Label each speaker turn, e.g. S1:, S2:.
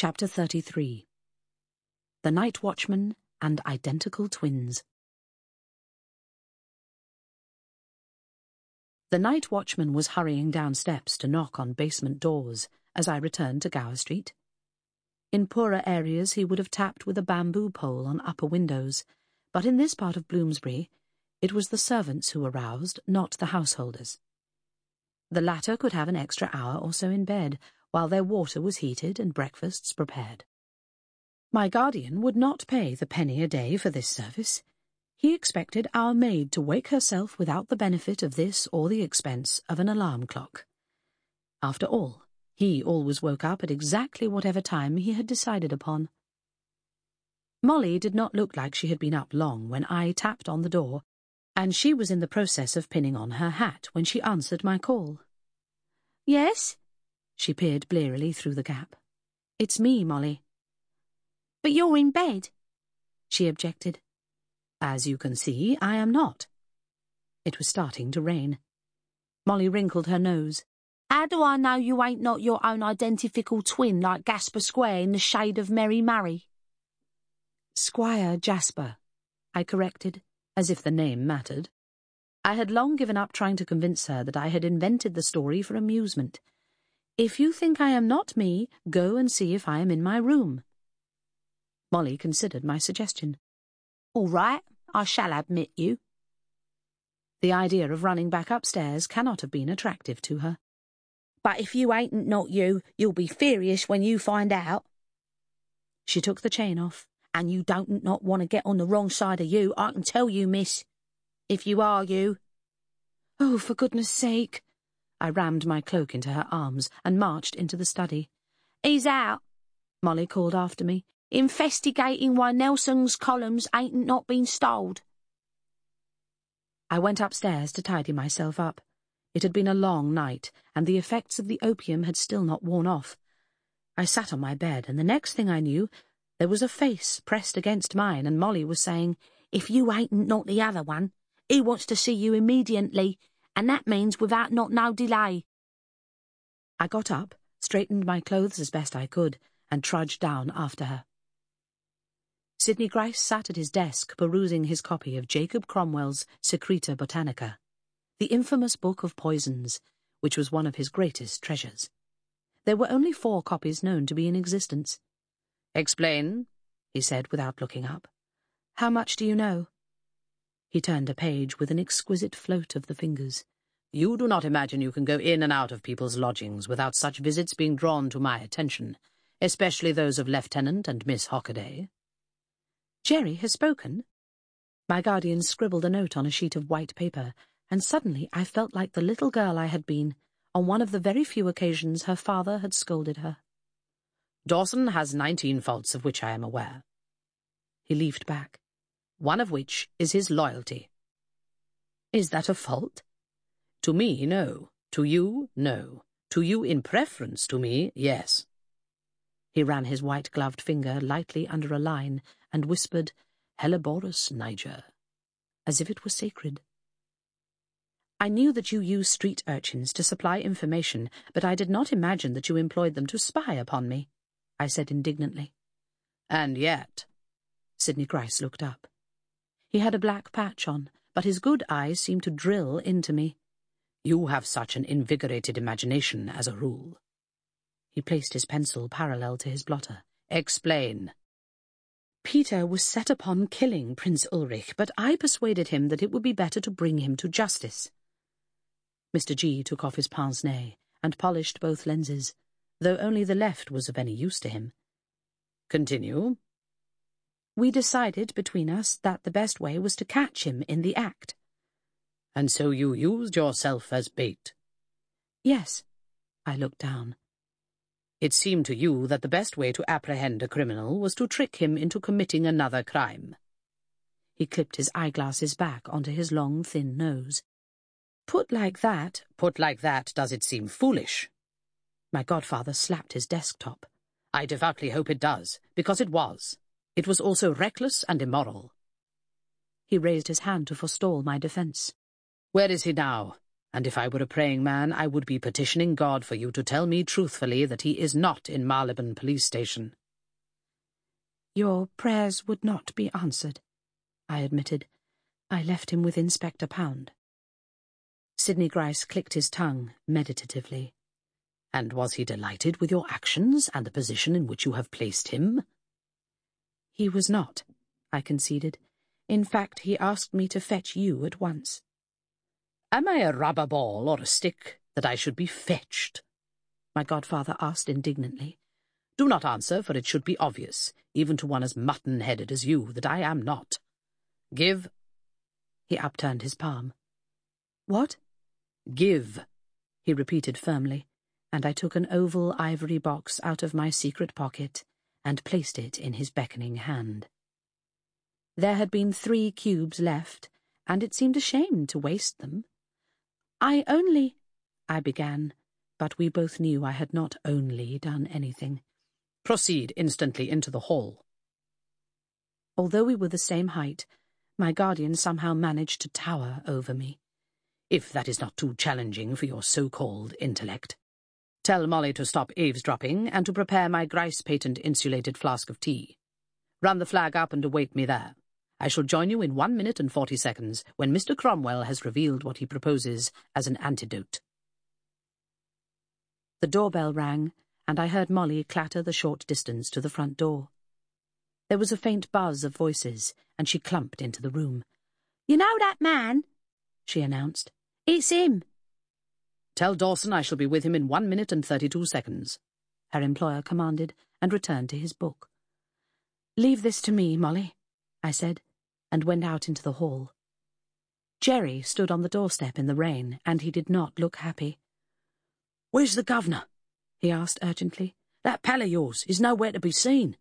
S1: Chapter 33. The Night Watchman and Identical Twins. The night watchman was hurrying down steps to knock on basement doors as I returned to Gower Street. In poorer areas he would have tapped with a bamboo pole on upper windows, but in this part of Bloomsbury it was the servants who aroused, not the householders. The latter could have an extra hour or so in bed, while their water was heated and breakfasts prepared. My guardian would not pay the penny a day for this service. He expected our maid to wake herself without the benefit of this or the expense of an alarm clock. After all, he always woke up at exactly whatever time he had decided upon. Molly did not look like she had been up long when I tapped on the door, and she was in the process of pinning on her hat when she answered my call. "Yes?" She peered blearily through the gap. "It's me, Molly."
S2: "But you're in bed,"
S1: she objected. "As you can see, I am not." It was starting to rain. Molly wrinkled her nose.
S2: "How do I know you ain't not your own identical twin like Gasper Square in The Shade of Mary Murray?"
S1: "Squire Jasper," I corrected, as if the name mattered. I had long given up trying to convince her that I had invented the story for amusement. "If you think I am not me, go and see if I am in my room." Molly considered my suggestion.
S2: "All right, I shall admit you."
S1: The idea of running back upstairs cannot have been attractive to her.
S2: "But if you ain't not you, you'll be furious when you find out."
S1: She took the chain off.
S2: "And you don't not want to get on the wrong side of you, I can tell you, miss. If you are you."
S1: "Oh, for goodness sake." I rammed my cloak into her arms and marched into the study.
S2: "He's out,"
S1: Molly called after me,
S2: "investigating why Nelson's columns ain't not been stoled."
S1: I went upstairs to tidy myself up. It had been a long night, and the effects of the opium had still not worn off. I sat on my bed, and the next thing I knew, there was a face pressed against mine, and Molly was saying,
S2: "If you ain't not the other one, he wants to see you immediately, and that means without not no delay."
S1: I got up, straightened my clothes as best I could, and trudged down after her. Sidney Gryce sat at his desk perusing his copy of Jacob Cromwell's Secreta Botanica, the infamous book of poisons, which was one of his greatest treasures. There were only 4 copies known to be in existence. "Explain," he said without looking up. "How much do you know?" He turned a page with an exquisite float of the fingers. "You do not imagine you can go in and out of people's lodgings without such visits being drawn to my attention, especially those of Lieutenant and Miss Hockaday." "Jerry has spoken." My guardian scribbled a note on a sheet of white paper, and suddenly I felt like the little girl I had been on one of the very few occasions her father had scolded her. "Dawson has 19 faults of which I am aware." He leafed back. "One of which is his loyalty." "Is that a fault?" "To me, no. To you, no. To you in preference to me, yes." He ran his white-gloved finger lightly under a line and whispered, "Helleborus niger," as if it were sacred. "I knew that you used street urchins to supply information, but I did not imagine that you employed them to spy upon me," I said indignantly. "And yet—" Sidney Gryce looked up. He had a black patch on, but his good eyes seemed to drill into me. "You have such an invigorated imagination as a rule." He placed his pencil parallel to his blotter. "Explain." "Peter was set upon killing Prince Ulrich, but I persuaded him that it would be better to bring him to justice." Mr. G. took off his pince-nez and polished both lenses, though only the left was of any use to him. "Continue." "We decided between us that the best way was to catch him in the act." "And so you used yourself as bait?" "Yes." I looked down. "It seemed to you that the best way to apprehend a criminal was to trick him into committing another crime." He clipped his eyeglasses back onto his long, thin nose. Put like that, does it seem foolish?" My godfather slapped his desktop. "I devoutly hope it does, because it was. It was also reckless and immoral." He raised his hand to forestall my defense. "Where is he now? And if I were a praying man, I would be petitioning God for you to tell me truthfully that he is not in Marylebone Police Station.
S2: Your prayers would not be answered, I admitted. I left him with Inspector Pound.
S1: Sidney Gryce clicked his tongue meditatively. And was he delighted with your actions and the position in which you have placed him?
S2: He was not, I conceded. In fact, he asked me to fetch you at once.
S1: Am I a rubber ball or a stick that I should be fetched? My godfather asked indignantly. Do not answer, for it should be obvious, even to one as mutton-headed as you, that I am not. Give. He upturned his palm.
S2: What?
S1: Give, he repeated firmly, and I took an oval ivory box out of my secret pocket and placed it in his beckoning hand.
S2: There had been 3 cubes left, and it seemed a shame to waste them. I began, but we both knew I had not only done anything.
S1: Proceed instantly into the hall.
S2: Although we were the same height, my guardian somehow managed to tower over me.
S1: If that is not too challenging for your so-called intellect. Tell Molly to stop eavesdropping and to prepare my Gryce patent insulated flask of tea. Run the flag up and await me there. I shall join you in 1 minute and 40 seconds when Mr. Cromwell has revealed what he proposes as an antidote.
S2: The doorbell rang, and I heard Molly clatter the short distance to the front door. There was a faint buzz of voices, and she clumped into the room. "You know that man?" she announced. "It's him."
S1: Tell Dawson I shall be with him in 1 minute and 32 seconds,
S2: her employer commanded, and returned to his book. "Leave this to me, Molly," I said, and went out into the hall. Jerry stood on the doorstep in the rain, and he did not look happy.
S1: "Where's the governor?" he asked urgently. "That pal of yours is nowhere to be seen."